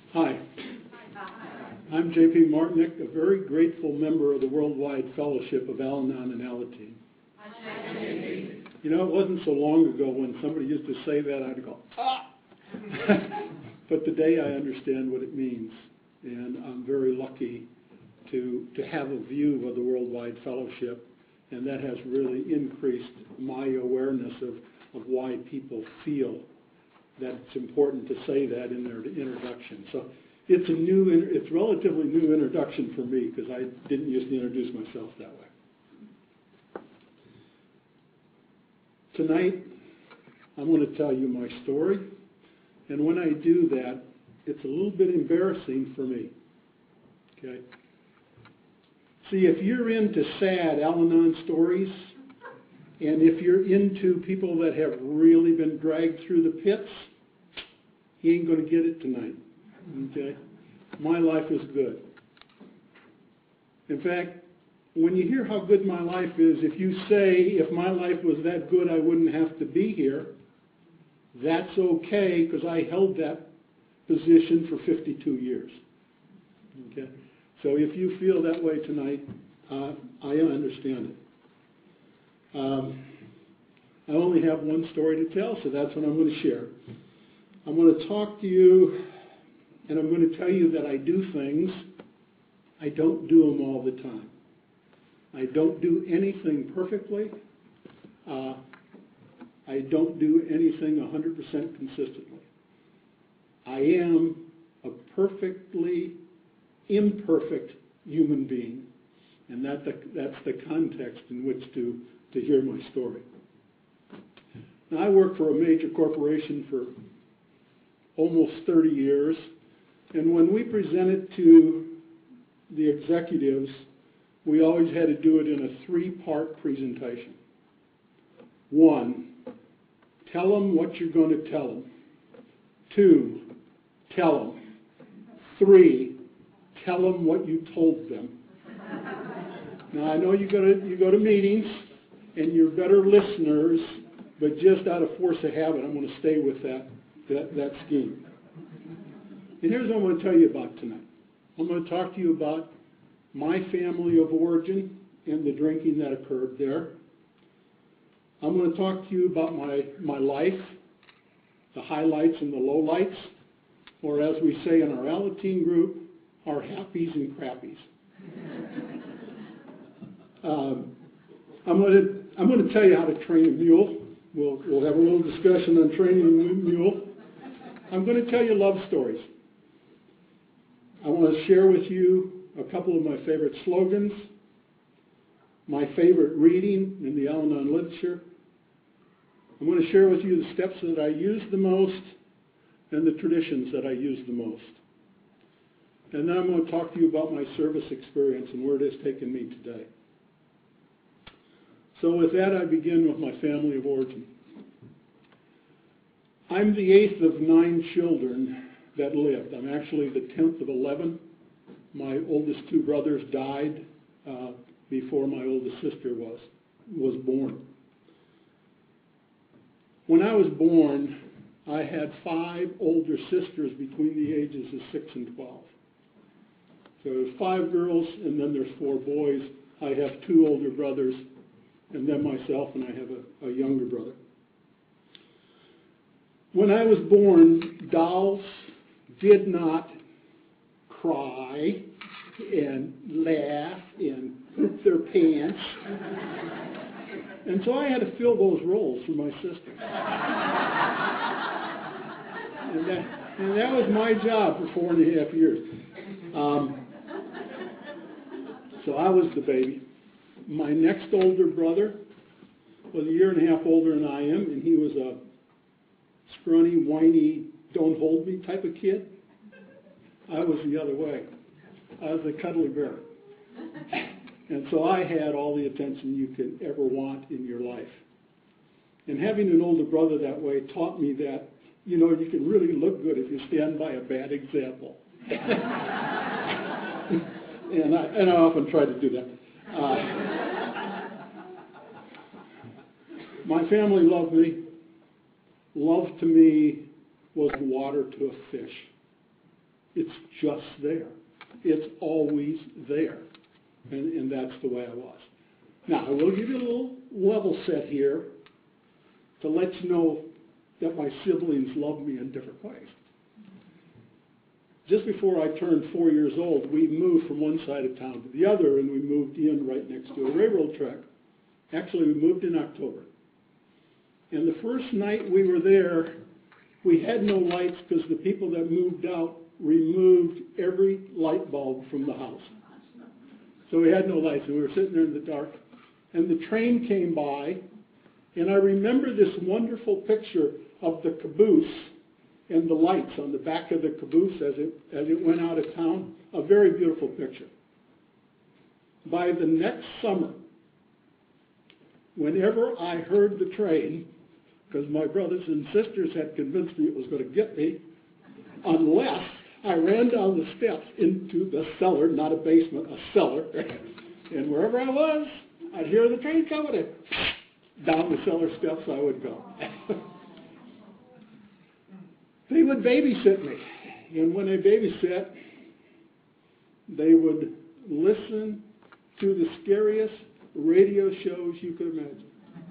Hi, I'm J.P. Martinick, a very grateful member of the Worldwide Fellowship of Al-Anon and Alateen. You know, it wasn't so long ago when somebody used to say that, I'd go, ah! But today I understand what it means, and I'm very lucky to have a view of the Worldwide Fellowship, and that has really increased my awareness of why people feel that it's important to say that in their introduction. So it's it's relatively new introduction for me because I didn't used to introduce myself that way. Tonight, I'm going to tell you my story, and when I do that, it's a little bit embarrassing for me. Okay? See, if you're into sad Al-Anon stories, and if you're into people that have really been dragged through the pits, you ain't going to get it tonight. Okay? My life is good. In fact, when you hear how good my life is, if you say, if my life was that good, I wouldn't have to be here, that's okay, because I held that position for 52 years. Okay? So if you feel that way tonight, I understand it. I only have one story to tell, so that's what I'm going to share. I'm going to talk to you, and I'm going to tell you that I do things. I don't do them all the time. I don't do anything perfectly. I don't do anything 100% consistently. I am a perfectly imperfect human being, and that's the context in which to hear my story. Now, I worked for a major corporation for almost 30 years, and when we presented to the executives, we always had to do it in a three-part presentation. One, tell them what you're going to tell them. Two, tell them. Three, tell them what you told them. Now, I know you go to meetings, and you're better listeners, but just out of force of habit, I'm going to stay with that scheme. And here's what I'm going to tell you about tonight. I'm going to talk to you about my family of origin and the drinking that occurred there. I'm going to talk to you about my life, the highlights and the lowlights, or as we say in our Alateen group, our happies and crappies. I'm going to tell you how to train a mule. We'll have a little discussion on training a mule. I'm going to tell you love stories. I want to share with you a couple of my favorite slogans, my favorite reading in the Al-Anon literature. I'm going to share with you the steps that I use the most and the traditions that I use the most. And then I'm going to talk to you about my service experience and where it has taken me today. So with that, I begin with my family of origin. I'm the 8th of 9 children that lived. I'm actually the 10th of 11. My oldest 2 brothers died before my oldest sister was born. When I was born, I had 5 older sisters between the ages of 6 and 12. So there's 5 girls, and then there's 4 boys. I have 2 older brothers, and then myself, and I have a younger brother. When I was born, dolls did not cry and laugh and poop their pants. And so I had to fill those roles for my sisters. And that was my job for 4.5 years. So I was the baby. My next older brother was 1.5 years older than I am, and he was a scrawny, whiny, don't hold me type of kid. I was the other way. I was the cuddly bear. And so I had all the attention you could ever want in your life. And having an older brother that way taught me that, you know, you can really look good if you stand by a bad example. and I often try to do that. My family loved me. Love to me was water to a fish. It's just there. It's always there. And that's the way I was. Now, I will give you a little level set here to let you know that my siblings love me in different ways. Just before I turned 4 years old, we moved from one side of town to the other, and we moved in right next to a railroad track. Actually, we moved in October. And the first night we were there, we had no lights because the people that moved out removed every light bulb from the house. So we had no lights, and we were sitting there in the dark. And the train came by, and I remember this wonderful picture of the caboose and the lights on the back of the caboose as it went out of town. A very beautiful picture. By the next summer, whenever I heard the train, because my brothers and sisters had convinced me it was going to get me, unless I ran down the steps into the cellar, not a basement, a cellar, and wherever I was, I'd hear the train coming, and down the cellar steps I would go. They would babysit me, and when they babysat, they would listen to the scariest radio shows you could imagine.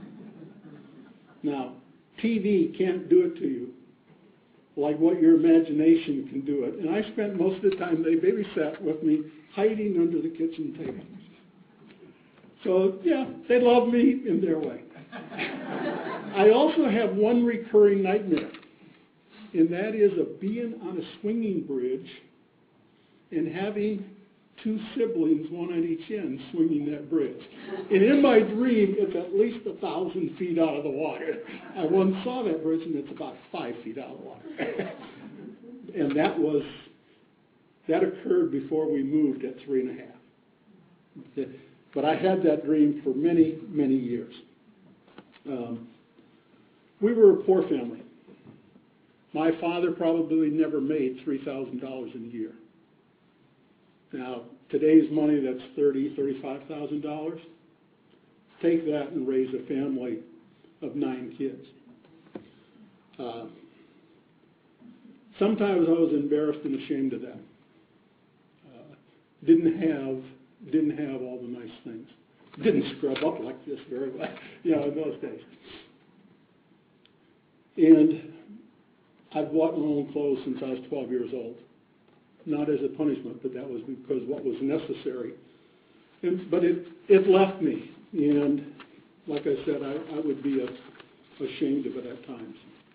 Now, TV can't do it to you like what your imagination can do it. And I spent most of the time they babysat with me hiding under the kitchen table. So, yeah, they love me in their way. I also have one recurring nightmare, and that is of being on a swinging bridge and having two siblings, one on each end, swinging that bridge. And in my dream, it's at least 1,000 feet out of the water. I once saw that bridge, and it's about 5 feet out of the water. And that occurred before we moved at 3.5. But I had that dream for many, many years. We were a poor family. My father probably never made $3,000 in a year. Now, today's money, that's $30,000, $35,000. Take that and raise a family of 9 kids. Sometimes I was embarrassed and ashamed of that. Didn't have all the nice things. Didn't scrub up like this very well, in those days. And I've bought my own clothes since I was 12 years old. Not as a punishment, but that was because what was necessary. But it left me, and like I said, I would be ashamed of it at times.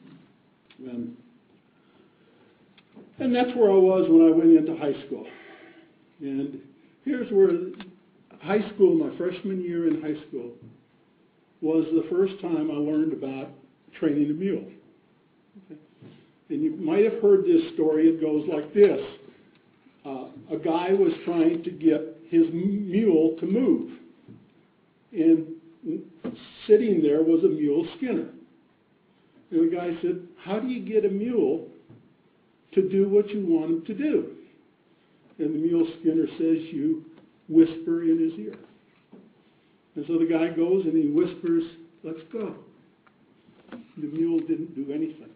And that's where I was when I went into high school. And here's where high school, my freshman year in high school, was the first time I learned about training a mule. Okay. And you might have heard this story. It goes like this. A guy was trying to get his mule to move. And sitting there was a mule skinner. And the guy said, how do you get a mule to do what you want him to do? And the mule skinner says, you whisper in his ear. And so the guy goes and he whispers, let's go. The mule didn't do anything.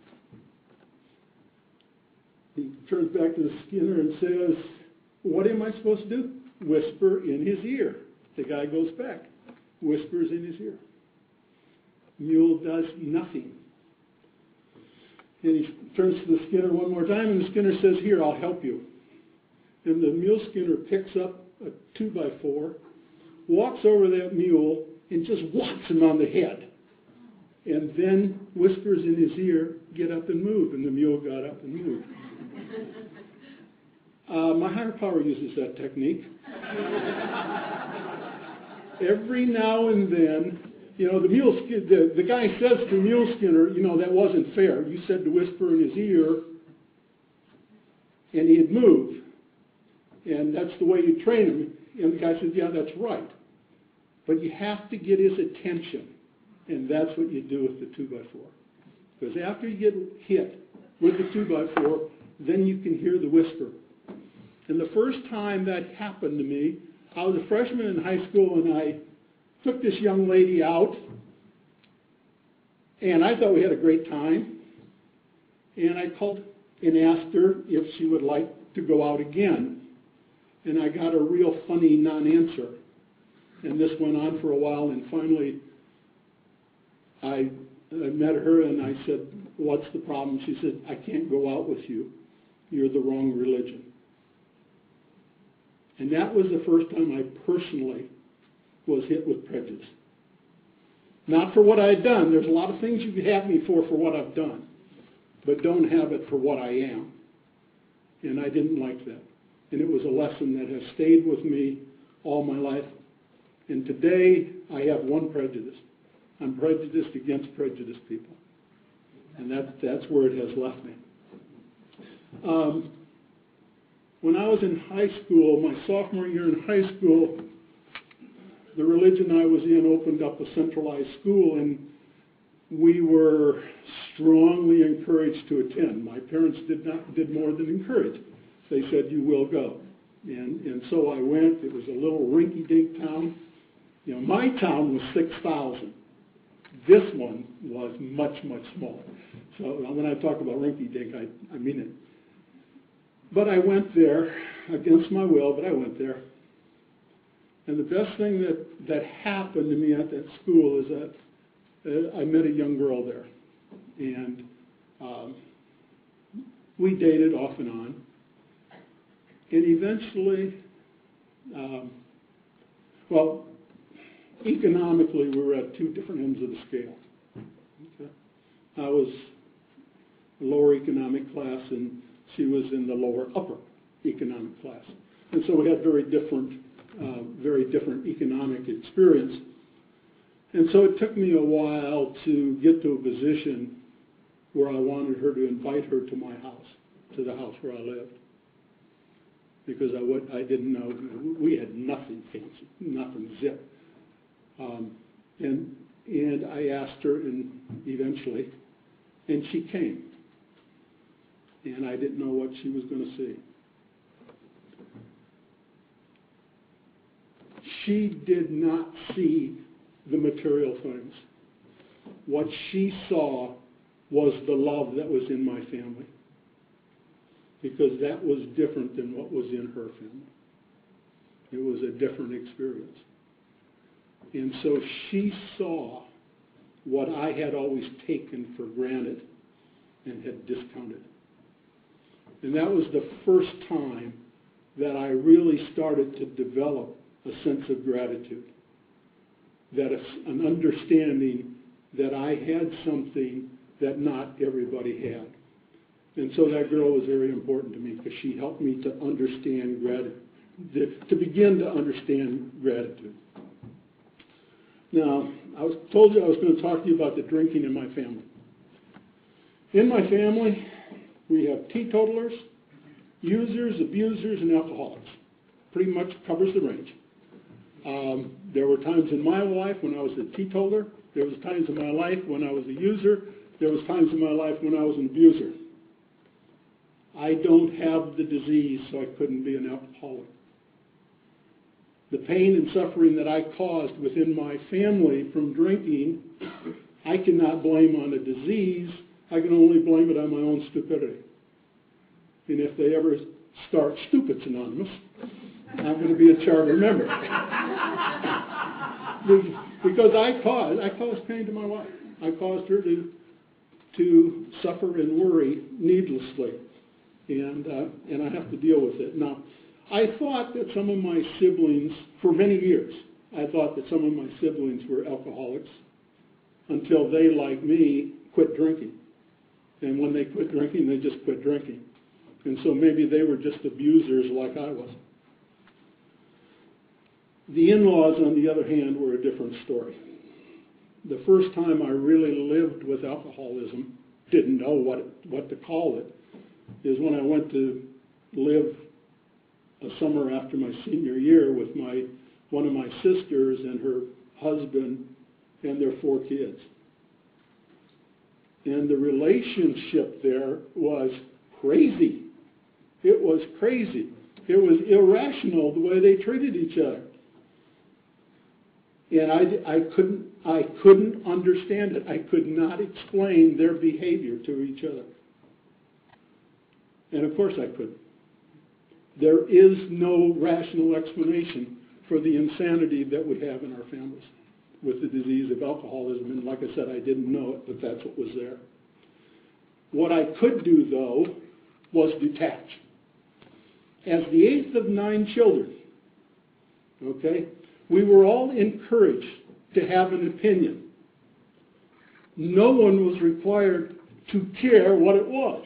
He turns back to the skinner and says, what am I supposed to do? Whisper in his ear. The guy goes back, whispers in his ear. Mule does nothing. And he turns to the skinner one more time, and the skinner says, here, I'll help you. And the mule skinner picks up a 2x4, walks over that mule, and just whacks him on the head. And then whispers in his ear, get up and move. And the mule got up and moved. My higher power uses that technique. Every now and then, the guy says to Mule Skinner, that wasn't fair. You said to whisper in his ear, and he'd move. And that's the way you train him. And the guy said, yeah, that's right. But you have to get his attention. And that's what you do with the 2x4. Because after you get hit with the 2x4, then you can hear the whisper. And the first time that happened to me, I was a freshman in high school, and I took this young lady out, and I thought we had a great time. And I called and asked her if she would like to go out again. And I got a real funny non-answer. And this went on for a while, and finally I met her and I said, "What's the problem?" She said, "I can't go out with you. You're the wrong religion." And that was the first time I personally was hit with prejudice. Not for what I had done. There's a lot of things you could have me for what I've done, but don't have it for what I am. And I didn't like that. And it was a lesson that has stayed with me all my life. And today I have one prejudice. I'm prejudiced against prejudiced people. And that's where it has left me. When I was in high school, my sophomore year in high school, the religion I was in opened up a centralized school, and we were strongly encouraged to attend. My parents did more than encourage. They said, "You will go." And so I went. It was a little rinky-dink town. You know, my town was 6,000. This one was much, much smaller. So when I talk about rinky-dink, I mean it. But I went there against my will, but I went there. And the best thing that happened to me at that school is that I met a young girl there. And we dated off and on. And eventually, economically, we were at two different ends of the scale. Okay? I was lower economic class, and she was in the lower upper economic class. And so we had very different economic experience. And so it took me a while to get to a position where I wanted her to invite her to my house, to the house where I lived. Because I didn't know, we had nothing fancy, nothing zip. And I asked her, and eventually, and she came. And I didn't know what she was going to see. She did not see the material things. What she saw was the love that was in my family, because that was different than what was in her family. It was a different experience. And so she saw what I had always taken for granted and had discounted. And that was the first time that I really started to develop a sense of gratitude, that an understanding that I had something that not everybody had. And so that girl was very important to me because she helped me to understand gratitude, to begin to understand gratitude. Now, I told you I was going to talk to you about the drinking in my family. In my family, we have teetotalers, users, abusers, and alcoholics. Pretty much covers the range. There were times in my life when I was a teetotaler. There was times in my life when I was a user. There was times in my life when I was an abuser. I don't have the disease, so I couldn't be an alcoholic. The pain and suffering that I caused within my family from drinking, I cannot blame on a disease. I can only blame it on my own stupidity. And if they ever start Stupids Anonymous, I'm going to be a charter member. Because I caused pain to my wife. I caused her to suffer and worry needlessly. And I have to deal with it. Now, I thought that some of my siblings, for many years, I thought that some of my siblings were alcoholics until they, like me, quit drinking. And when they quit drinking, they just quit drinking. And so maybe they were just abusers like I was. The in-laws, on the other hand, were a different story. The first time I really lived with alcoholism, didn't know what to call it, is when I went to live a summer after my senior year with one of my sisters and her husband and their 4 kids. And the relationship there was crazy. It was crazy. It was irrational the way they treated each other. And I couldn't understand it. I could not explain their behavior to each other. And of course I couldn't. There is no rational explanation for the insanity that we have in our families with the disease of alcoholism. And like I said, I didn't know it, but that's what was there. What I could do, though, was detach. As the eighth of 9 children, okay, we were all encouraged to have an opinion. No one was required to care what it was,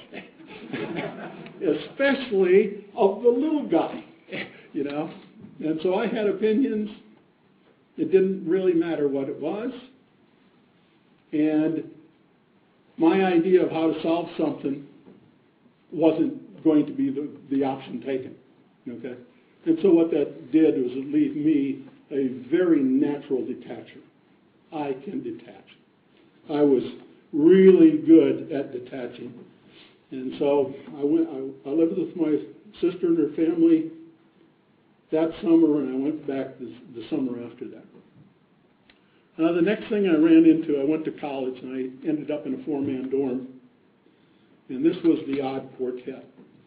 especially of the little guy, you know. And so I had opinions. It didn't really matter what it was. And my idea of how to solve something wasn't going to be the option taken, okay? And so what that did was leave me a very natural detacher. I can detach. I was really good at detaching. And so I lived with my sister and her family that summer, and I went back the summer after that. The next thing I ran into, I went to college, and I ended up in a 4-man dorm. And this was the odd quartet.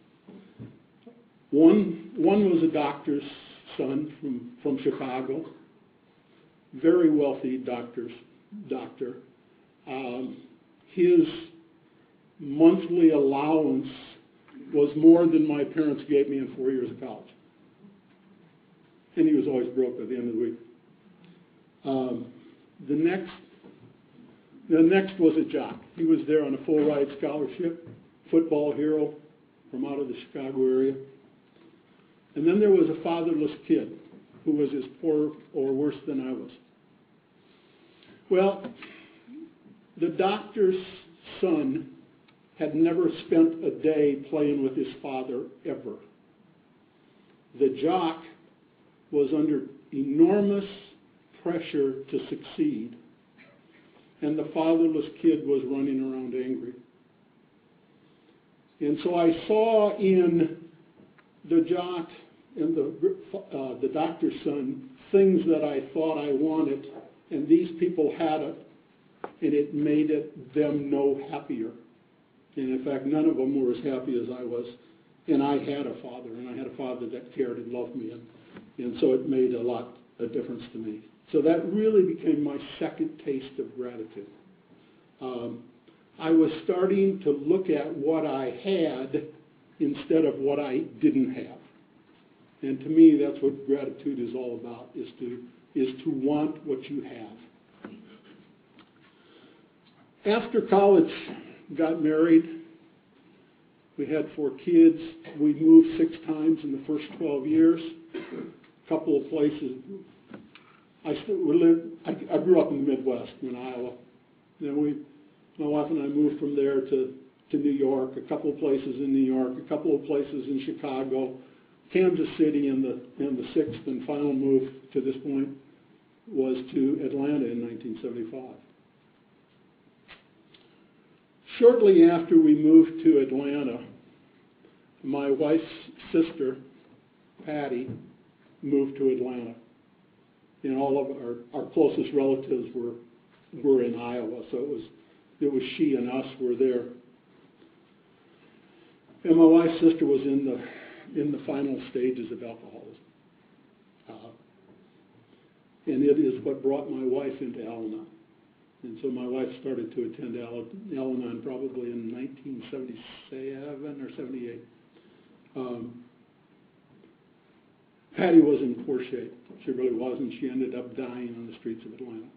One was a doctor's son from Chicago, very wealthy doctor. His monthly allowance was more than my parents gave me in 4 years of college. And he was always broke by the end of the week. The next was a jock. He was there on a full ride scholarship, football hero from out of the Chicago area. And then there was a fatherless kid who was as poor or worse than I was. Well, the doctor's son had never spent a day playing with his father ever. The jock was under enormous pressure to succeed, and the fatherless kid was running around angry. And so I saw in the jock and the doctor's son things that I thought I wanted, and these people had it, and it made them no happier. And in fact, none of them were as happy as I was. And I had a father, and I had a father that cared and loved me, and so it made a difference to me. So that really became my second taste of gratitude. I was starting to look at what I had instead of what I didn't have. And to me, that's what gratitude is all about, is to want what you have. After college, got married. We had 4 kids. We moved 6 times in the first 12 years. A couple of places. I grew up in the Midwest in Iowa. My wife and I moved from there to New York, a couple of places in New York, a couple of places in Chicago, Kansas City, and the 6th and final move to this point was to Atlanta in 1975. Shortly after we moved to Atlanta, my wife's sister, Patty, moved to Atlanta. And all of our closest relatives were in Iowa, so it was she and us were there. And my wife's sister was in the final stages of alcoholism. And it is what brought my wife into Al-Anon. And so my wife started to attend Al-Anon probably in 1977 or 78. Patty was in poor shape. She really was, and she ended up dying on the streets of Atlanta.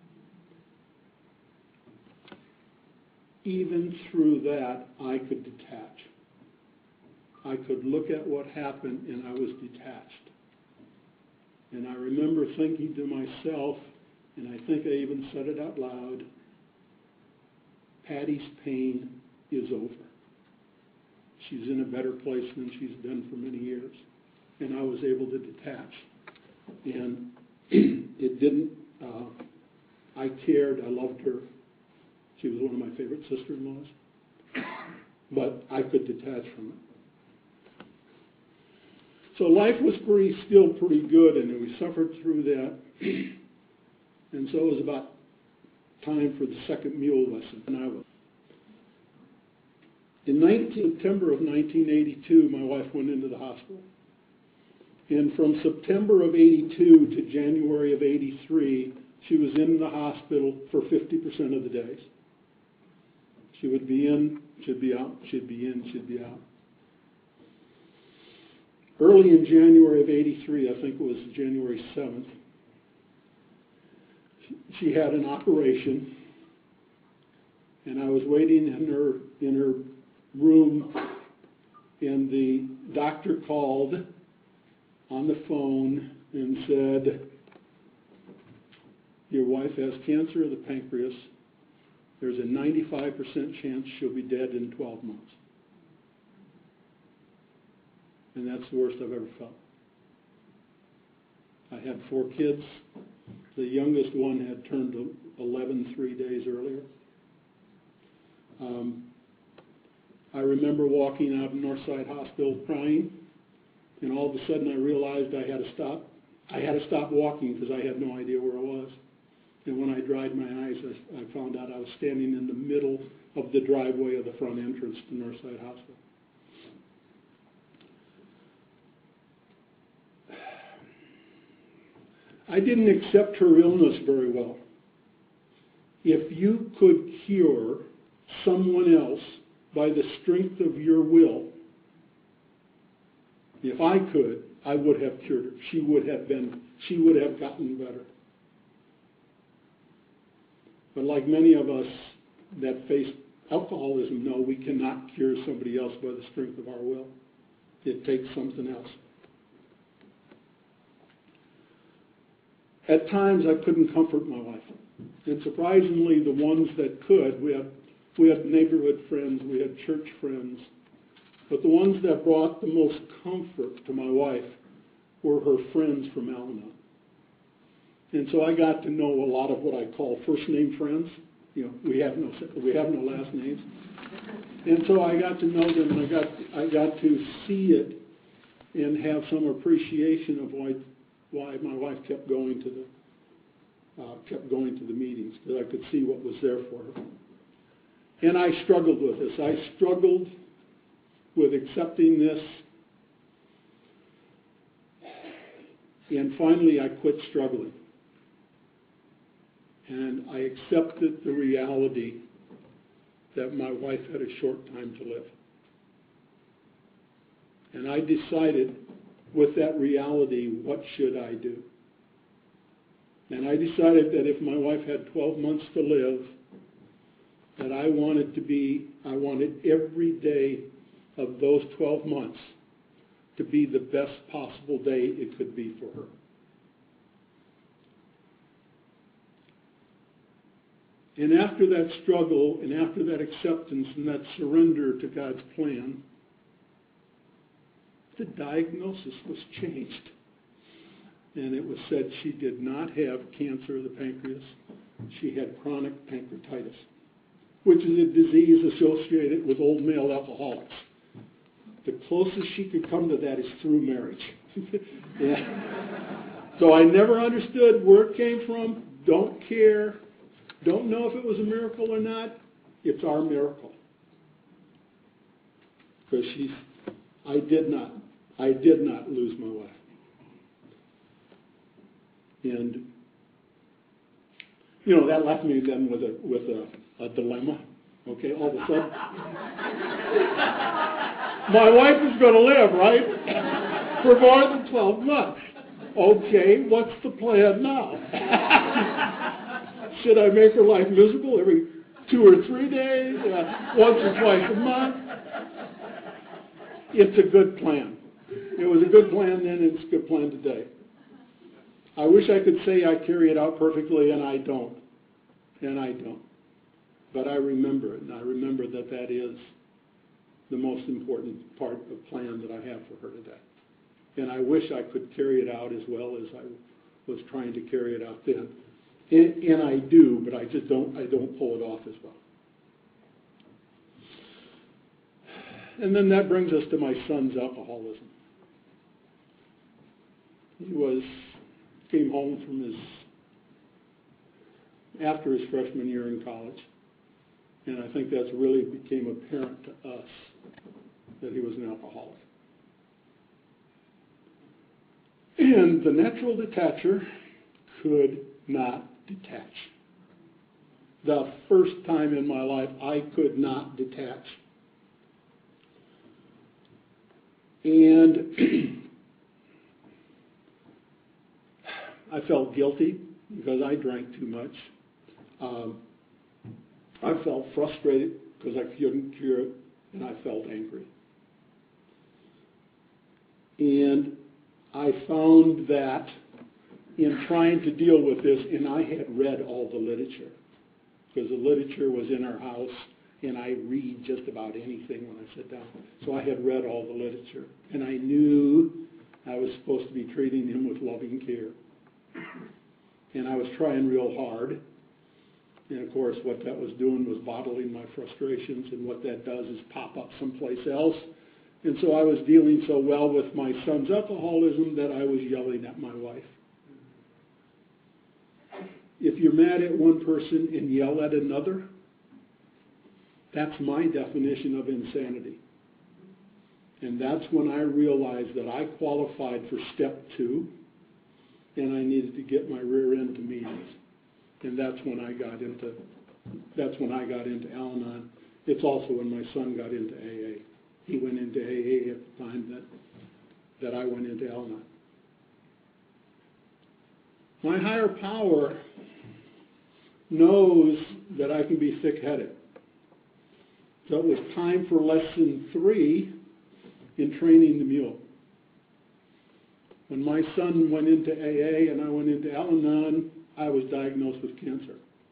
Even through that, I could detach. I could look at what happened, and I was detached. And I remember thinking to myself, and I think I even said it out loud, Patty's pain is over. She's in a better place than she's been for many years. And I was able to detach. And it didn't, I cared, I loved her. She was one of my favorite sister-in-laws. But I could detach from it. So life was still pretty good, and we suffered through that. And so it was about time for the second mule lesson. In September of 1982, my wife went into the hospital. And from September of 82 to January of 83, she was in the hospital for 50% of the days. She would be in, she'd be out, she'd be in, she'd be out. Early in January of 83, I think it was January 7th, she had an operation, and I was waiting in her room, and the doctor called on the phone and said, your wife has cancer of the pancreas. There's a 95% chance she'll be dead in 12 months. And that's the worst I've ever felt. I had 4 kids. The youngest one had turned 11 3 days earlier. I remember walking out of Northside Hospital crying, and all of a sudden I realized I had to stop. I had to stop walking because I had no idea where I was. And when I dried my eyes, I found out I was standing in the middle of the driveway of the front entrance to Northside Hospital. I didn't accept her illness very well. If you could cure someone else by the strength of your will, if I could, I would have cured her. She would have gotten better. But like many of us that face alcoholism know, we cannot cure somebody else by the strength of our will. It takes something else. At times I couldn't comfort my wife. And surprisingly, the ones that could, we had neighborhood friends, we had church friends, but the ones that brought the most comfort to my wife were her friends from Al-Anon. And so I got to know a lot of what I call first name friends. You know, we have no last names. And so I got to know them, and I got to see it and have some appreciation of why my wife kept going to the meetings, because I could see what was there for her. And I struggled with this. I struggled with accepting this. And finally, I quit struggling. And I accepted the reality that my wife had a short time to live. And I decided, with that reality, what should I do? And I decided that if my wife had 12 months to live, that I wanted every day of those 12 months to be the best possible day it could be for her. And after that struggle, and after that acceptance and that surrender to God's plan, the diagnosis was changed. And it was said she did not have cancer of the pancreas. She had chronic pancreatitis, which is a disease associated with old male alcoholics. The closest she could come to that is through marriage. Yeah. So I never understood where it came from, don't care, don't know if it was a miracle or not. It's our miracle. Because I did not lose my wife. And, that left me then with a dilemma. Okay, all of a sudden. My wife is going to live, right? For more than 12 months. Okay, what's the plan now? Should I make her life miserable every 2 or 3 days? Once or twice a month? It's a good plan. It was a good plan then, and it's a good plan today. I wish I could say I carry it out perfectly, and I don't. But I remember it, and I remember that is the most important part of the plan that I have for her today. And I wish I could carry it out as well as I was trying to carry it out then. And I do, but I don't pull it off as well. And then that brings us to my son's alcoholism. He came home from after his freshman year in college, And I think that's really became apparent to us that he was an alcoholic. And the natural detacher could not detach. The first time in my life, I could not detach. And I felt guilty because I drank too much. I felt frustrated because I couldn't cure it, and I felt angry. And I found that in trying to deal with this, and I had read all the literature, because the literature was in our house, and I read just about anything when I sit down. So I had read all the literature, and I knew I was supposed to be treating him with loving care. And I was trying real hard. And of course, what that was doing was bottling my frustrations, and what that does is pop up someplace else. And so I was dealing so well with my son's alcoholism that I was yelling at my wife. If you're mad at one person and yell at another, that's my definition of insanity. And that's when I realized that I qualified for step 2, and I needed to get my rear end to meetings. And that's when I got into Al-Anon. It's also when my son got into AA. He went into AA at the time that I went into Al-Anon. My higher power knows that I can be thick-headed. So it was time for lesson 3 in training the mule. When my son went into AA and I went into Al-Anon, I was diagnosed with cancer.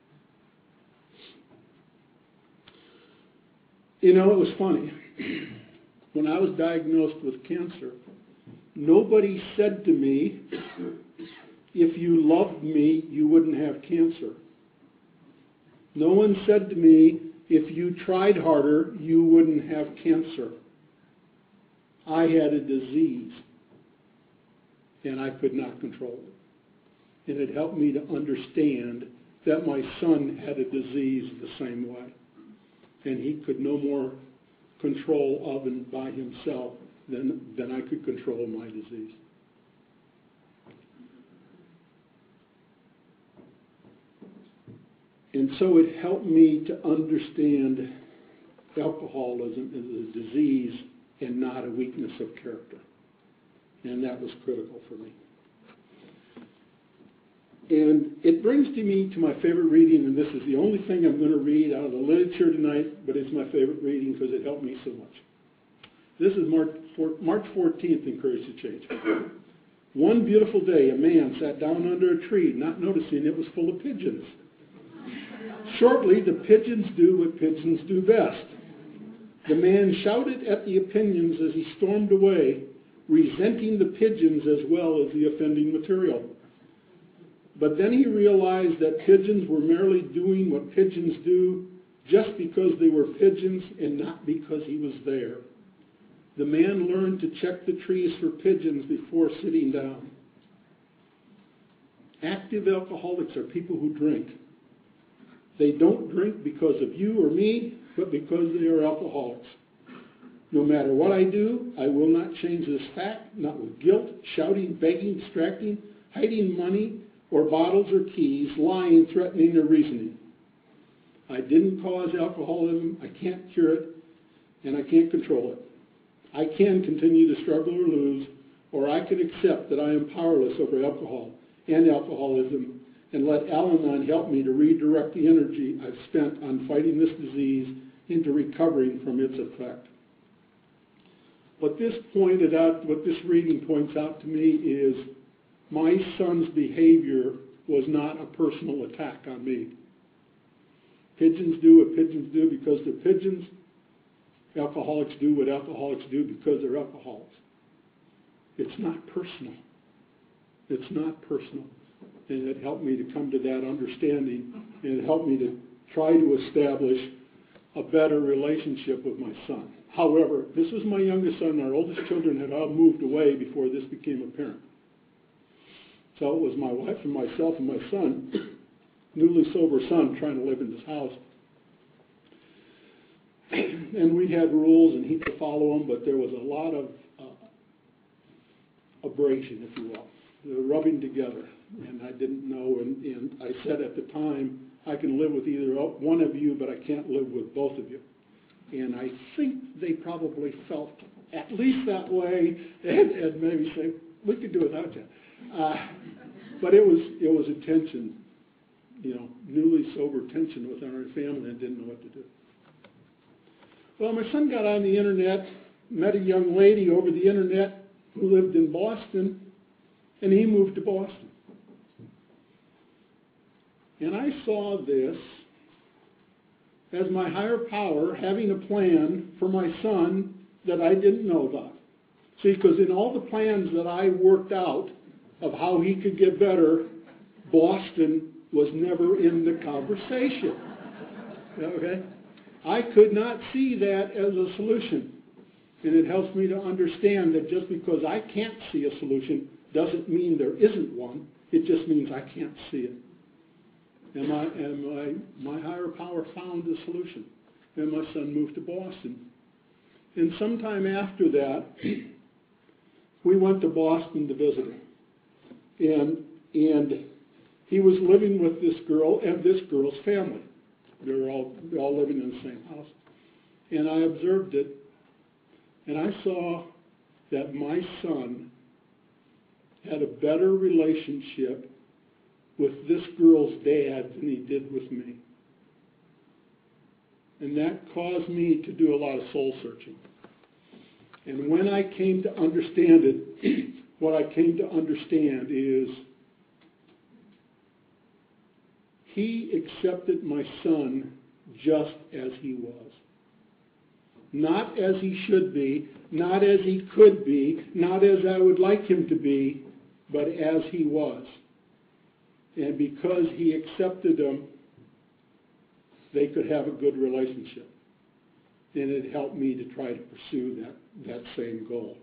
You know, it was funny. When I was diagnosed with cancer, nobody said to me, if you loved me, you wouldn't have cancer. No one said to me, if you tried harder, you wouldn't have cancer. I had a disease, and I could not control it. And it helped me to understand that my son had a disease the same way. And he could no more control of and by himself than I could control my disease. And so it helped me to understand alcoholism as a disease and not a weakness of character. And that was critical for me. And it brings me to my favorite reading, and this is the only thing I'm going to read out of the literature tonight, but it's my favorite reading because it helped me so much. This is March 14th in Courage to Change. One beautiful day, a man sat down under a tree, not noticing it was full of pigeons. Shortly, the pigeons do what pigeons do best. The man shouted at the opinions as he stormed away, resenting the pigeons as well as the offending material. But then he realized that pigeons were merely doing what pigeons do just because they were pigeons and not because he was there. The man learned to check the trees for pigeons before sitting down. Active alcoholics are people who drink. They don't drink because of you or me, but because they are alcoholics. No matter what I do, I will not change this fact, not with guilt, shouting, begging, distracting, hiding money, or bottles or keys, lying, threatening, or reasoning. I didn't cause alcoholism, I can't cure it, and I can't control it. I can continue to struggle or lose, or I can accept that I am powerless over alcohol and alcoholism, and let Al-Anon help me to redirect the energy I've spent on fighting this disease into recovering from its effect. What this reading points out to me is my son's behavior was not a personal attack on me. Pigeons do what pigeons do because they're pigeons. Alcoholics do what alcoholics do because they're alcoholics. It's not personal. It's not personal. And it helped me to come to that understanding, and it helped me to try to establish a better relationship with my son. However, this was my youngest son. Our oldest children had all moved away before this became apparent. So it was my wife and myself and my son, newly sober son, trying to live in this house. And we had rules, and he had to follow them, but there was a lot of abrasion, if you will, the rubbing together, and I didn't know, and I said at the time, I can live with either one of you, but I can't live with both of you. And I think they probably felt at least that way, and maybe say, we could do without you. But it was a tension, newly sober tension within our family, and didn't know what to do. Well, my son got on the internet, met a young lady over the internet who lived in Boston, and he moved to Boston. And I saw this as my higher power having a plan for my son that I didn't know about. See, because in all the plans that I worked out of how he could get better, Boston was never in the conversation. Okay? I could not see that as a solution. And it helps me to understand that just because I can't see a solution doesn't mean there isn't one. It just means I can't see it. And my higher power found a solution. And my son moved to Boston. And sometime after that, we went to Boston to visit him. And he was living with this girl and this girl's family. They were all living in the same house. And I observed it. And I saw that my son had a better relationship with this girl's dad than he did with me. And that caused me to do a lot of soul searching. And when I came to understand it, what I came to understand is he accepted my son just as he was. Not as he should be, not as he could be, not as I would like him to be, but as he was. And because he accepted them, they could have a good relationship. And it helped me to try to pursue that same goal.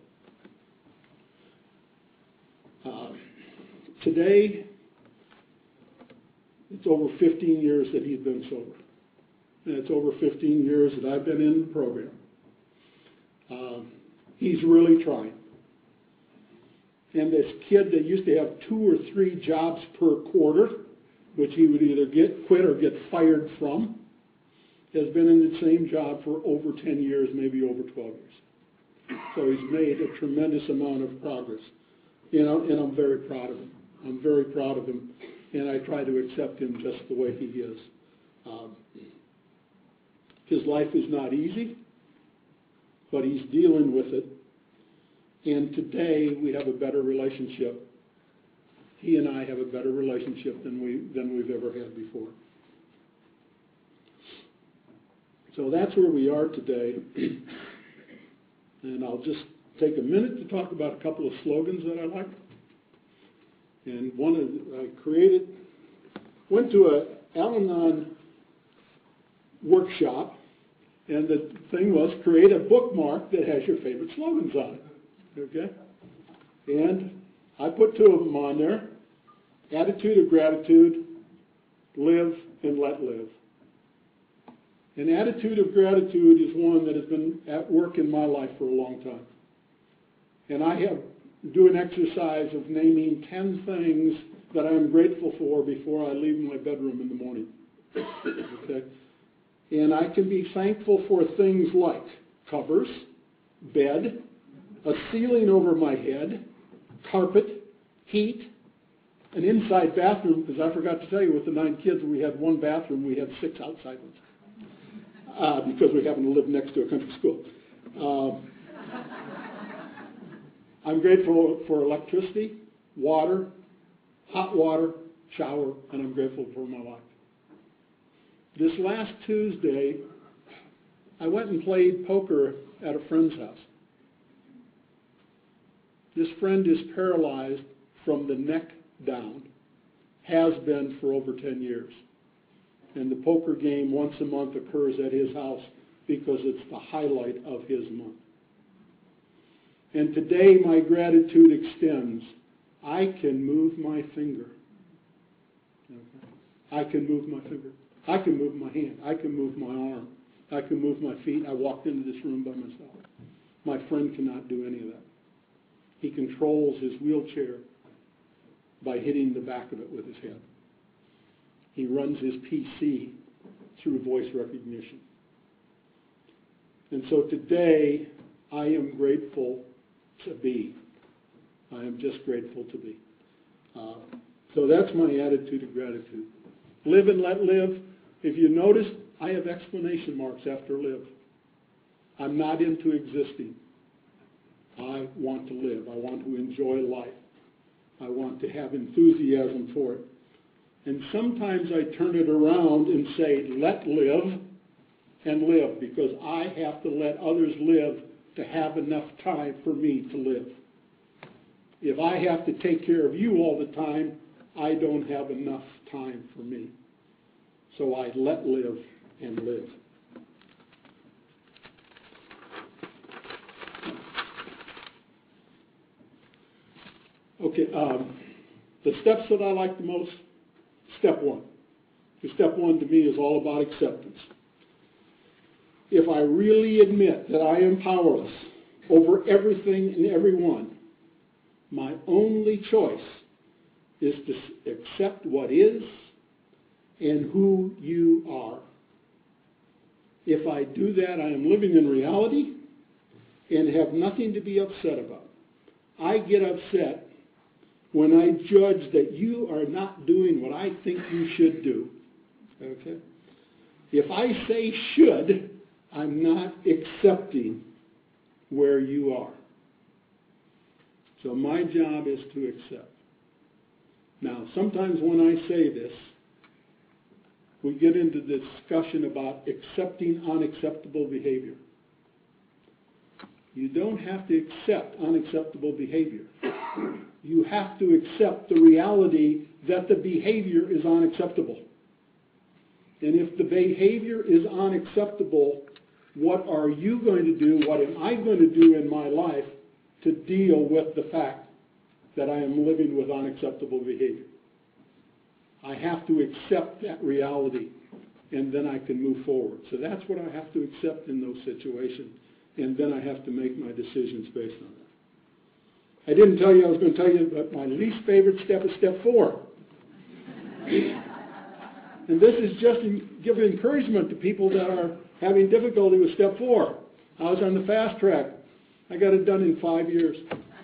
Today, it's over 15 years that he's been sober. And it's over 15 years that I've been in the program. He's really trying. And this kid that used to have 2 or 3 jobs per quarter, which he would either quit or get fired from, has been in the same job for over 10 years, maybe over 12 years. So he's made a tremendous amount of progress. And I'm very proud of him. I'm very proud of him. And I try to accept him just the way he is. His life is not easy, but he's dealing with it. And today we have a better relationship. He and I have a better relationship than we've ever had before. So that's where we are today. And I'll just take a minute to talk about a couple of slogans that I like. And one I went to an Al-Anon workshop, and the thing was create a bookmark that has your favorite slogans on it. Okay? And I put 2 of them on there. Attitude of gratitude, live and let live. An attitude of gratitude is one that has been at work in my life for a long time. And I do an exercise of naming 10 things that I'm grateful for before I leave my bedroom in the morning. Okay? And I can be thankful for things like covers, bed, a ceiling over my head, carpet, heat, an inside bathroom, because I forgot to tell you, with the 9 kids, we had 1 bathroom, we had 6 outside ones, because we happen to live next to a country school. I'm grateful for electricity, water, hot water, shower, and I'm grateful for my wife. This last Tuesday, I went and played poker at a friend's house. This friend is paralyzed from the neck down, has been for over 10 years. And the poker game once a month occurs at his house because it's the highlight of his month. And today my gratitude extends. I can move my finger. Okay. I can move my finger. I can move my hand. I can move my arm. I can move my feet. I walked into this room by myself. My friend cannot do any of that. He controls his wheelchair by hitting the back of it with his head. He runs his PC through voice recognition. And so today, I am grateful to be. I am just grateful to be. So that's my attitude of gratitude. Live and let live. If you notice, I have exclamation marks after live. I'm not into existing. I want to live. I want to enjoy life. I want to have enthusiasm for it. And sometimes I turn it around and say, let live and live, because I have to let others live to have enough time for me to live. If I have to take care of you all the time, I don't have enough time for me. So I let live and live. Okay, the steps that I like the most, step one. Because step one to me is all about acceptance. If I really admit that I am powerless over everything and everyone, my only choice is to accept what is and who you are. If I do that, I am living in reality and have nothing to be upset about. I get upset when I judge that you are not doing what I think you should do. Okay? If I say should, I'm not accepting where you are. So my job is to accept. Now, sometimes when I say this, we get into the discussion about accepting unacceptable behavior. You don't have to accept unacceptable behavior. You have to accept the reality that the behavior is unacceptable. And if the behavior is unacceptable, what are you going to do, what am I going to do in my life to deal with the fact that I am living with unacceptable behavior? I have to accept that reality, and then I can move forward. So that's what I have to accept in those situations, and then I have to make my decisions based on that. I didn't tell you I was going to tell you, but my least favorite step is step 4. And this is just to give encouragement to people that are having difficulty with step 4. I was on the fast track. I got it done in 5 years.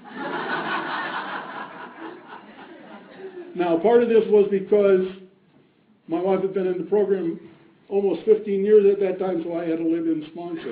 Now, part of this was because my wife had been in the program almost 15 years at that time, so I had a live-in sponsor.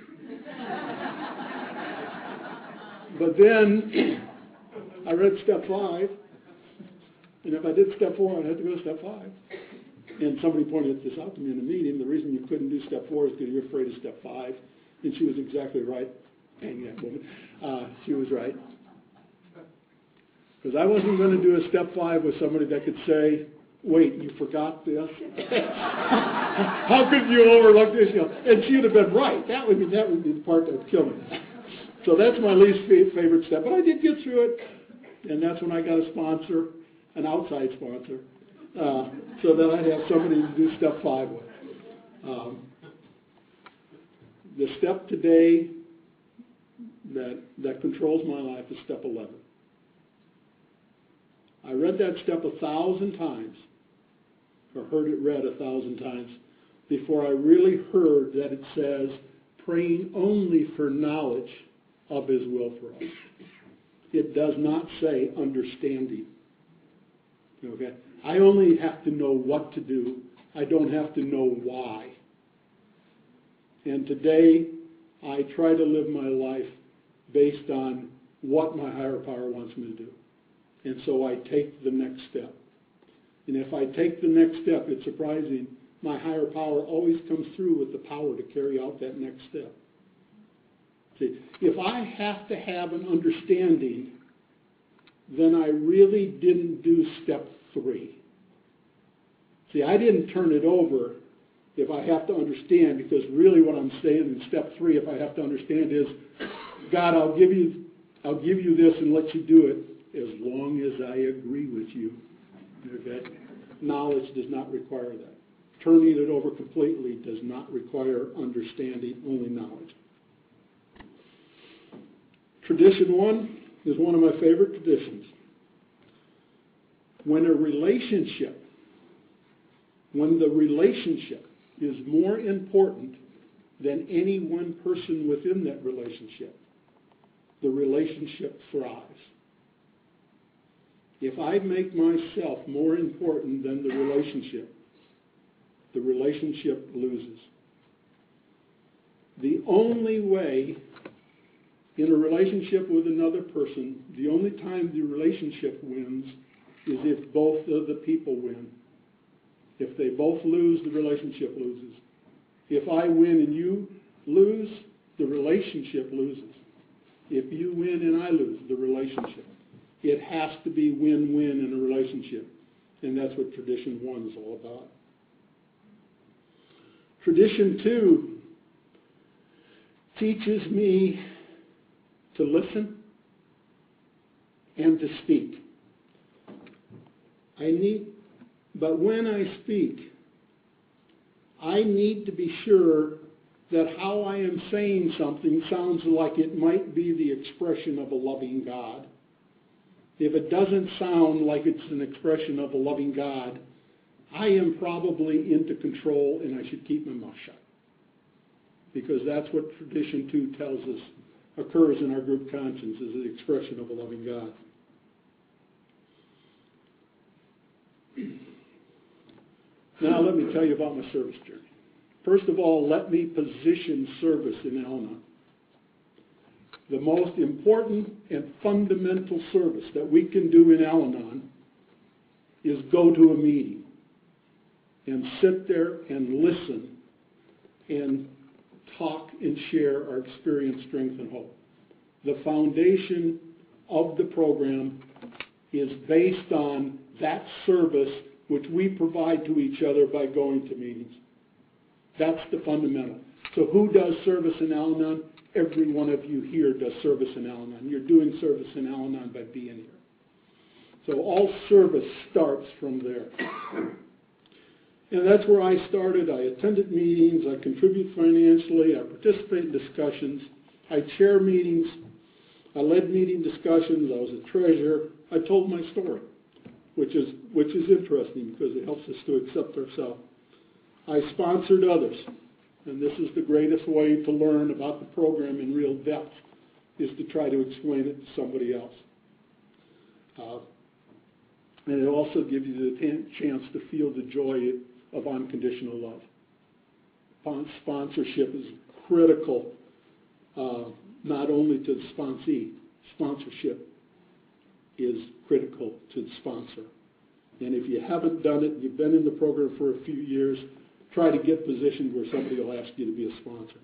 But then I read step 5, and if I did step 4, I'd have to go to step 5. And somebody pointed this out to me in a meeting. The reason you couldn't do step 4 is because you're afraid of step 5. And she was exactly right. Dang that woman. She was right. Because I wasn't going to do a step 5 with somebody that could say, wait, you forgot this? How could you overlook this? You know, and she would have been right. That would be the part that would kill me. So that's my least favorite step. But I did get through it. And that's when I got a sponsor, an outside sponsor, so that I'd have somebody to do step 5 with. The step today that controls my life is step 11. I read that step 1,000 times, or heard it read 1,000 times, before I really heard that it says, praying only for knowledge of his will for us. It does not say understanding. Okay? I only have to know what to do. I don't have to know why. And today, I try to live my life based on what my higher power wants me to do. And so I take the next step. And if I take the next step, it's surprising, my higher power always comes through with the power to carry out that next step. See, if I have to have an understanding, then I really didn't do step 3. See, I didn't turn it over if I have to understand, because really what I'm saying in step 3, if I have to understand, is, God, I'll give you this and let you do it as long as I agree with you. Okay? Knowledge does not require that. turning it over completely does not require understanding, only knowledge. Tradition 1 is one of my favorite traditions. When the relationship is more important than any one person within that relationship, the relationship thrives. If I make myself more important than the relationship loses. The only way in a relationship with another person, the only time the relationship wins is if both of the people win. If they both lose, the relationship loses. If I win and you lose, the relationship loses. If you win and I lose, the relationship. It has to be win-win in a relationship. And that's what tradition 1 is all about. Tradition 2 teaches me to listen and to speak. But when I speak, I need to be sure that how I am saying something sounds like it might be the expression of a loving God. If it doesn't sound like it's an expression of a loving God, I am probably into control and I should keep my mouth shut. Because that's what tradition 2 tells us occurs in our group conscience, is the expression of a loving God. Now let me tell you about my service journey. First of all, let me position service in Al-Anon. The most important and fundamental service that we can do in Al-Anon is go to a meeting and sit there and listen and talk and share our experience, strength, and hope. The foundation of the program is based on that service which we provide to each other by going to meetings. That's the fundamental. So who does service in Al-Anon? Every one of you here does service in Al-Anon. You're doing service in Al-Anon by being here. So all service starts from there. And that's where I started. I attended meetings. I contribute financially. I participate in discussions. I chair meetings. I led meeting discussions. I was a treasurer. I told my story, which is interesting because it helps us to accept ourselves. I sponsored others. And this is the greatest way to learn about the program in real depth, is to try to explain it to somebody else. And it also gives you the chance to feel the joy of unconditional love. Sponsorship is critical, not only to the sponsee. Sponsorship is critical to the sponsor. And if you haven't done it, you've been in the program for a few years, try to get positioned where somebody will ask you to be a sponsor.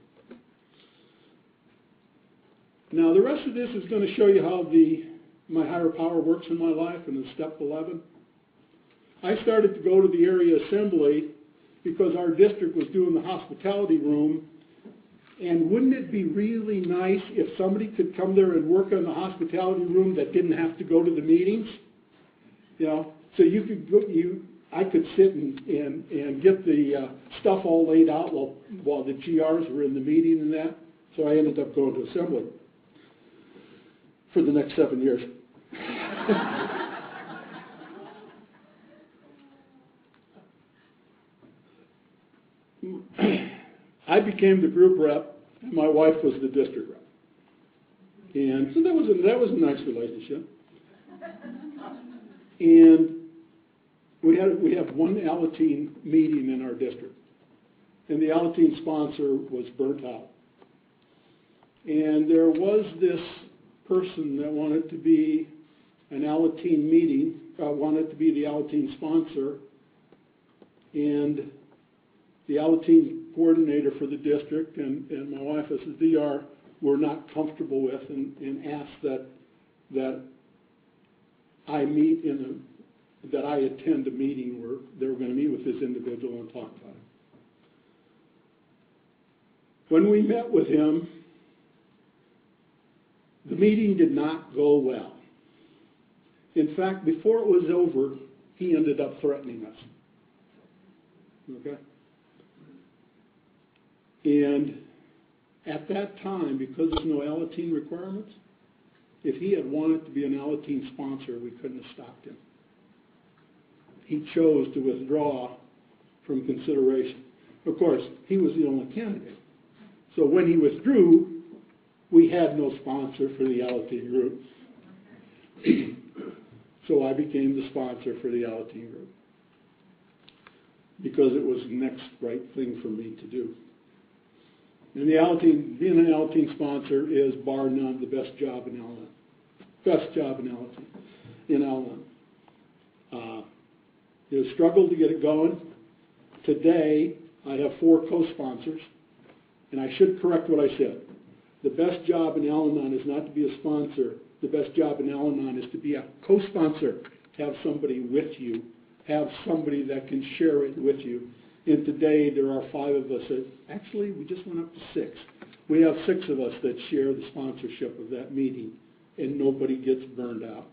Now, the rest of this is going to show you how my higher power works in my life, and in step 11. I started to go to the area assembly because our district was doing the hospitality room, and wouldn't it be really nice if somebody could come there and work on the hospitality room that didn't have to go to the meetings? You know, so you could go, I could sit and get the stuff all laid out while the GRs were in the meeting and that. So I ended up going to assembly for the next 7 years. I became the group rep, and my wife was the district rep. And so that was a nice relationship. And we have one Alateen meeting in our district, and the Alateen sponsor was burnt out. And there was this person that wanted to be an Alateen meeting, wanted to be the Alateen sponsor, and the Alateen coordinator for the district and my wife as the DR were not comfortable with and asked that I meet that I attend a meeting where they were going to meet with this individual and talk about it. When we met with him, the meeting did not go well. In fact, before it was over, he ended up threatening us. Okay? And at that time, because there's no Alateen requirements, if he had wanted to be an Alateen sponsor, we couldn't have stopped him. He chose to withdraw from consideration. Of course, he was the only candidate. So when he withdrew, we had no sponsor for the Alateen group. So I became the sponsor for the Alateen group because it was the next right thing for me to do. And the Alateen, being an Alateen sponsor is bar none the best job in Al-Anon. Best job in Al-Anon. It was a struggle to get it going. Today, I have 4 co-sponsors, and I should correct what I said. The best job in Al-Anon is not to be a sponsor. The best job in Al-Anon is to be a co-sponsor. Have somebody with you. Have somebody that can share it with you. And today, there are 5 of us. Actually, we just went up to 6. We have 6 of us that share the sponsorship of that meeting, and nobody gets burned out.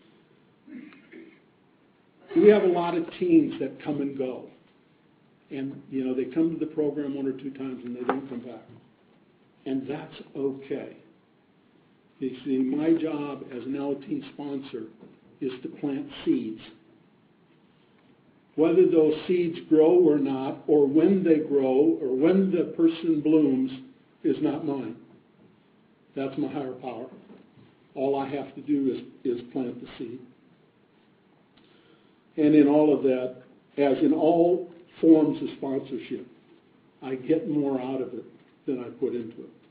We have a lot of teens that come and go. And, you know, they come to the program 1 or 2 times and they don't come back. And that's okay. You see, my job as an Alateen sponsor is to plant seeds. Whether those seeds grow or not, or when they grow, or when the person blooms, is not mine. That's my higher power. All I have to do is plant the seed. And in all of that, as in all forms of sponsorship, I get more out of it than I put into it.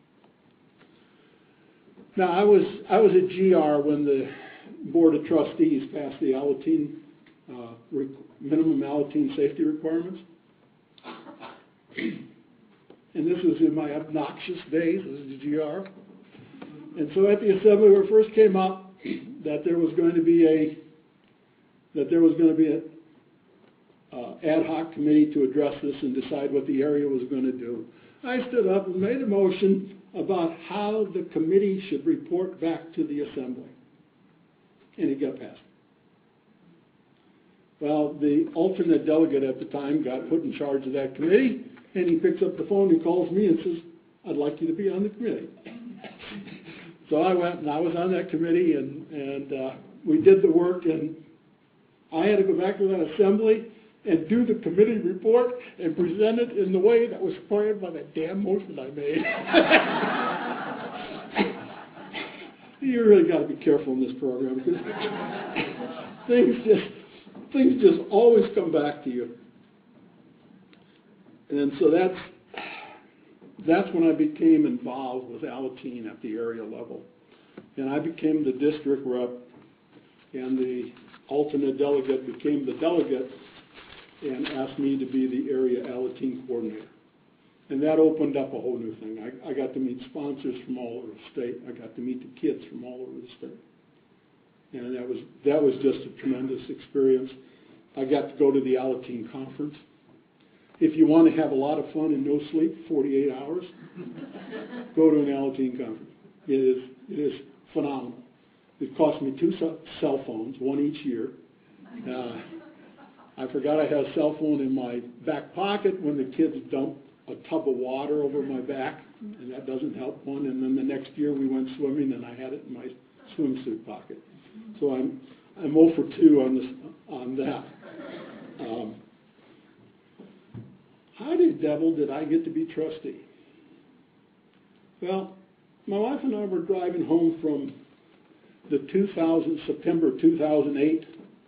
Now, I was at GR when the Board of Trustees passed the Alateen, minimum Alateen safety requirements. And this was in my obnoxious days as a GR. And so at the assembly where it first came up that there was going to be an ad hoc committee to address this and decide what the area was going to do, I stood up and made a motion about how the committee should report back to the assembly. And it got passed. Well, the alternate delegate at the time got put in charge of that committee, and he picks up the phone and calls me and says, "I'd like you to be on the committee." So I went and I was on that committee, and we did the work, and I had to go back to that assembly and do the committee report and present it in the way that was required by that damn motion I made. You really got to be careful in this program because things just always come back to you. And so that's when I became involved with Alateen at the area level. And I became the district rep, and the alternate delegate became the delegate and asked me to be the area Alateen coordinator. And that opened up a whole new thing. I got to meet sponsors from all over the state. I got to meet the kids from all over the state. And that was just a tremendous experience. I got to go to the Alateen conference. If you want to have a lot of fun and no sleep, 48 hours, go to an Alateen conference. It is phenomenal. It cost me 2 cell phones, 1 each year. I forgot I had a cell phone in my back pocket when the kids dumped a tub of water over my back, and that doesn't help one. And then the next year we went swimming, and I had it in my swimsuit pocket. So I'm 0 for 2 on that. How the devil did I get to be trustee? Well, my wife and I were driving home from the September 2008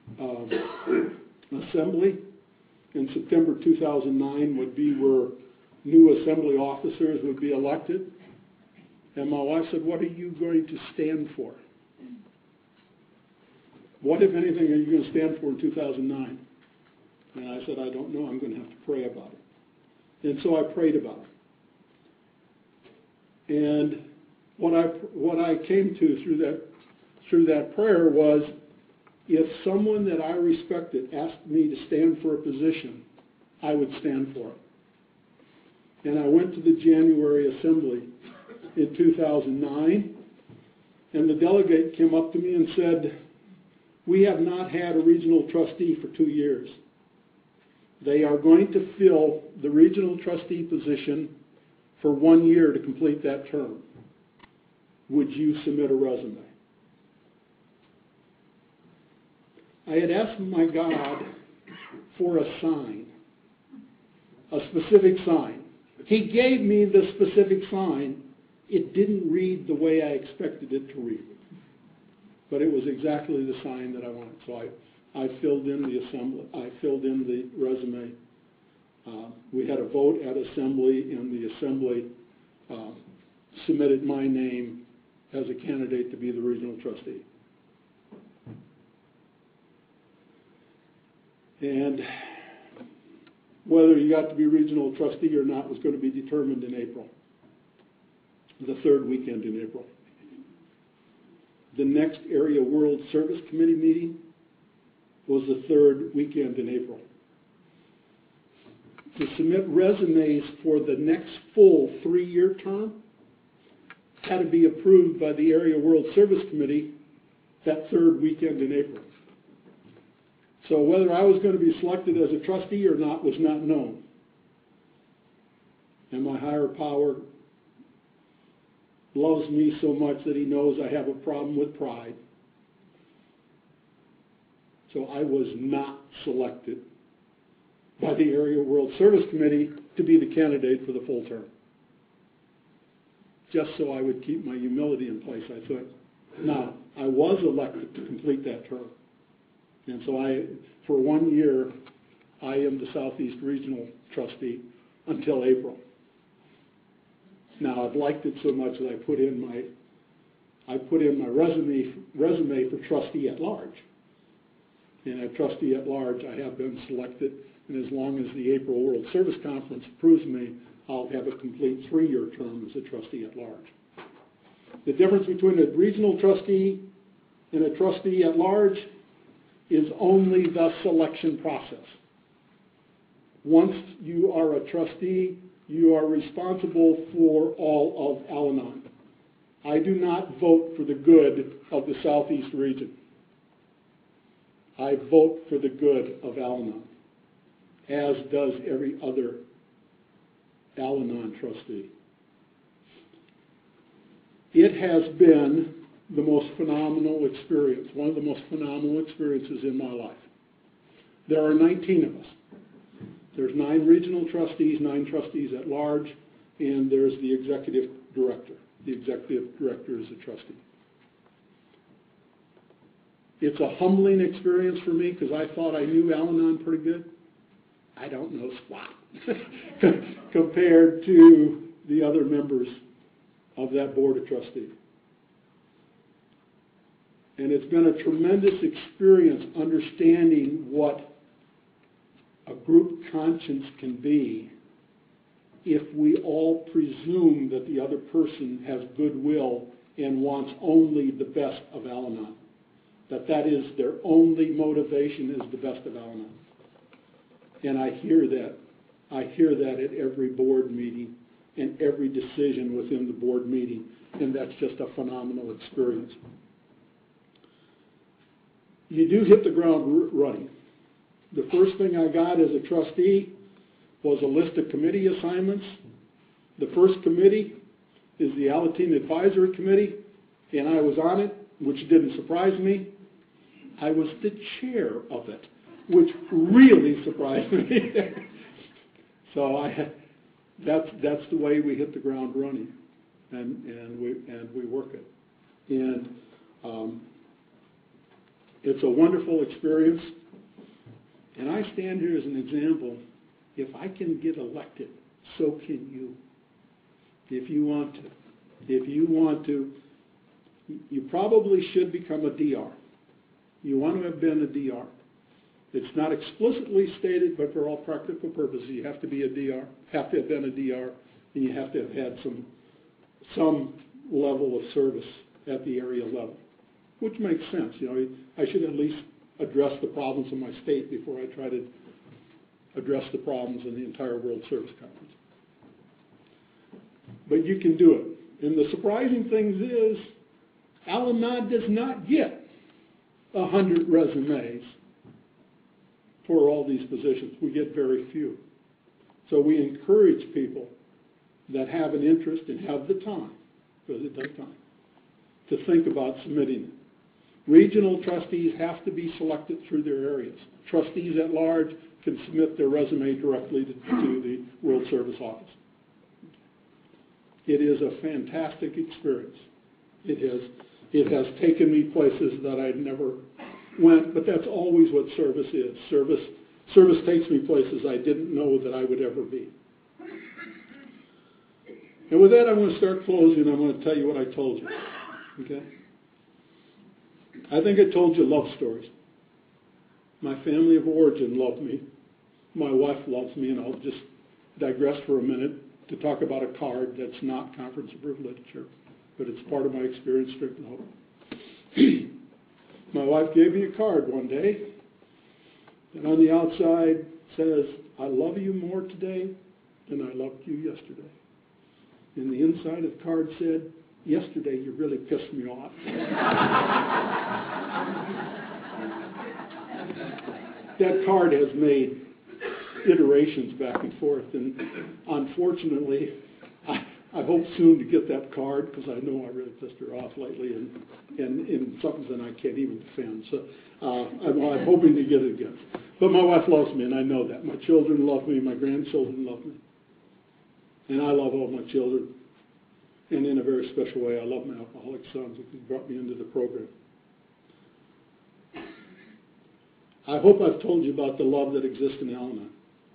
assembly. In September 2009 would be where new assembly officers would be elected. And my wife said, "What are you going to stand for? What, if anything, are you going to stand for in 2009? And I said, "I don't know. I'm going to have to pray about it." And so I prayed about it. And what I came to through that prayer was, if someone that I respected asked me to stand for a position, I would stand for it. And I went to the January assembly in 2009, and the delegate came up to me and said, "We have not had a regional trustee for 2 years. They are going to fill the regional trustee position for 1 year to complete that term. Would you submit a resume? I had asked my God for a sign, a specific sign. He gave me the specific sign. It didn't read the way I expected it to read, but it was exactly the sign that I wanted. So I filled in the assembly. I filled in the resume. We had a vote at assembly, and the assembly submitted my name as a candidate to be the regional trustee. And whether you got to be regional trustee or not was going to be determined in April, the third weekend in April. The next Area World Service Committee meeting was the third weekend in April. To submit resumes for the next full 3-year term had to be approved by the Area World Service Committee that third weekend in April. So whether I was going to be selected as a trustee or not was not known. And my higher power loves me so much that he knows I have a problem with pride. So I was not selected by the Area World Service Committee to be the candidate for the full term. Just so I would keep my humility in place, I thought. Now, I was elected to complete that term. And so for 1 year, I am the Southeast Regional Trustee until April. Now, I've liked it so much that I put in my resume for trustee at large. And at trustee at large, I have been selected, and as long as the April World Service Conference approves me, I'll have a complete 3-year term as a trustee at large. The difference between a regional trustee and a trustee at large is only the selection process. Once you are a trustee, you are responsible for all of Al-Anon. I do not vote for the good of the Southeast region. I vote for the good of Al-Anon, as does every other Al-Anon trustee. It has been the most phenomenal experience, one of the most phenomenal experiences in my life. There are 19 of us. There's 9 regional trustees, 9 trustees at large, and there's the executive director. The executive director is a trustee. It's a humbling experience for me because I thought I knew Al-Anon pretty good. I don't know squat compared to the other members of that board of trustees. And it's been a tremendous experience understanding what a group conscience can be if we all presume that the other person has goodwill and wants only the best of Al-Anon. That is their only motivation is the best of Al-Anon. And I hear that. I hear that at every board meeting and every decision within the board meeting. And that's just a phenomenal experience. You do hit the ground running. The first thing I got as a trustee was a list of committee assignments. The first committee is the Alateen Advisory Committee, and I was on it, which didn't surprise me. I was the chair of it, which really surprised me. So that's the way we hit the ground running, and we work it. And it's a wonderful experience. And I stand here as an example. If I can get elected, so can you. If you want to. If you want to, you probably should become a DR. You want to have been a DR. It's not explicitly stated, but for all practical purposes, you have to be a DR, have to have been a DR, and you have to have had some level of service at the area level, which makes sense. You know, I should at least address the problems in my state before I try to address the problems in the entire World Service Conference. But you can do it. And the surprising thing is, Al-Anon does not get 100 resumes for all these positions. We get very few. So we encourage people that have an interest and have the time, because it does time, to think about submitting it. Regional trustees have to be selected through their areas. Trustees at large can submit their resume directly to the World Service Office. It is a fantastic experience. It has taken me places that I never went, but that's always what service is. Service takes me places I didn't know that I would ever be. And with that, I'm going to start closing. I'm going to tell you what I told you. Okay? I think I told you love stories. My family of origin loved me. My wife loves me, and I'll just digress for a minute to talk about a card that's not Conference Approved Literature, but it's part of my experience, Strength and Hope. My wife gave me a card one day, and on the outside says, "I love you more today than I loved you yesterday." And the inside of the card said, "Yesterday you really pissed me off." That card has made iterations back and forth, and unfortunately, I hope soon to get that card, because I know I really pissed her off lately, and in something I can't even defend. So I'm hoping to get it again. But my wife loves me, and I know that. My children love me. My grandchildren love me. And I love all my children. And in a very special way, I love my alcoholic sons who brought me into the program. I hope I've told you about the love that exists in Al-Anon.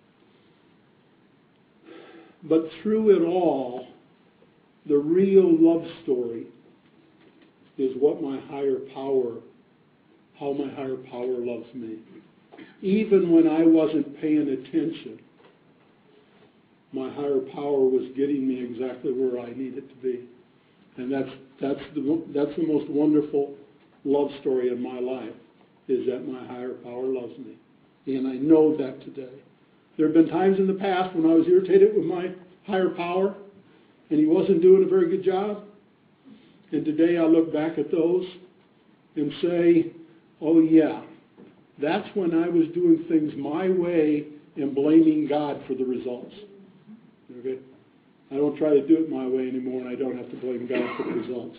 But through it all, the real love story is what my higher power, how my higher power loves me. Even when I wasn't paying attention, my higher power was getting me exactly where I needed to be. And that's the most wonderful love story in my life, is that my higher power loves me. And I know that today. There have been times in the past when I was irritated with my higher power, and he wasn't doing a very good job. And today I look back at those and say, oh yeah, that's when I was doing things my way and blaming God for the results. Okay? I don't try to do it my way anymore, and I don't have to blame God for the results.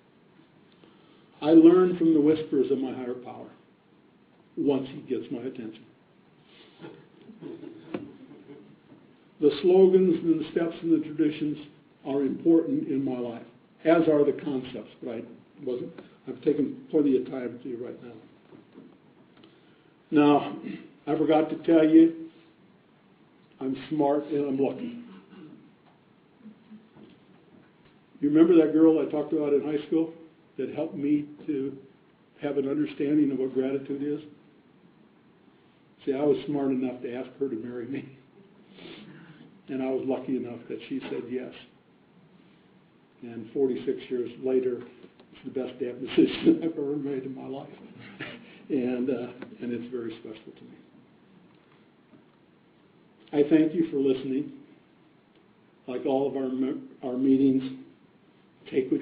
I learn from the whispers of my higher power once he gets my attention. The slogans and the steps and the traditions are important in my life, as are the concepts, but I've taken plenty of time to do right now. Now, I forgot to tell you, I'm smart and I'm lucky. You remember that girl I talked about in high school that helped me to have an understanding of what gratitude is? See, I was smart enough to ask her to marry me. And I was lucky enough that she said yes. And 46 years later, it's the best damn decision I've ever made in my life. and it's very special to me. I thank you for listening. Like all of our meetings, take what